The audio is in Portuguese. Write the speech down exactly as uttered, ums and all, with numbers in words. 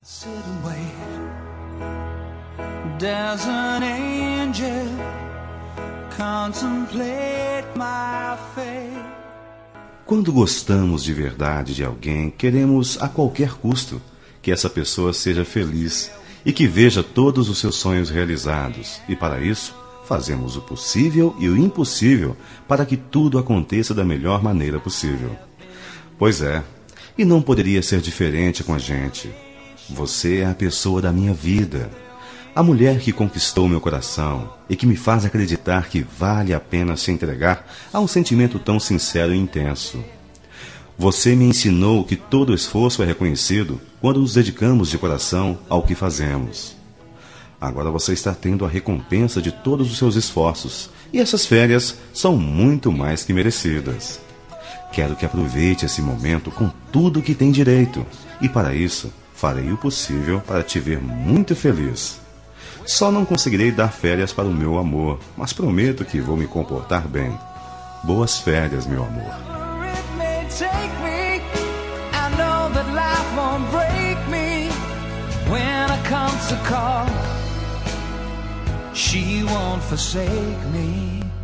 Sit and wait. There's an angel. Contemplate my fate. Quando gostamos de verdade de alguém, queremos a qualquer custo que essa pessoa seja feliz e que veja todos os seus sonhos realizados. E para isso, fazemos o possível e o impossível para que tudo aconteça da melhor maneira possível. Pois é, e não poderia ser diferente com a gente. Você é a pessoa da minha vida, a mulher que conquistou meu coração e que me faz acreditar que vale a pena se entregar a um sentimento tão sincero e intenso. Você me ensinou que todo esforço é reconhecido quando nos dedicamos de coração ao que fazemos. Agora você está tendo a recompensa de todos os seus esforços e essas férias são muito mais que merecidas. Quero que aproveite esse momento com tudo que tem direito e para isso farei o possível para te ver muito feliz. Só não conseguirei dar férias para o meu amor, mas prometo que vou me comportar bem. Boas férias, meu amor. She won't forsake me.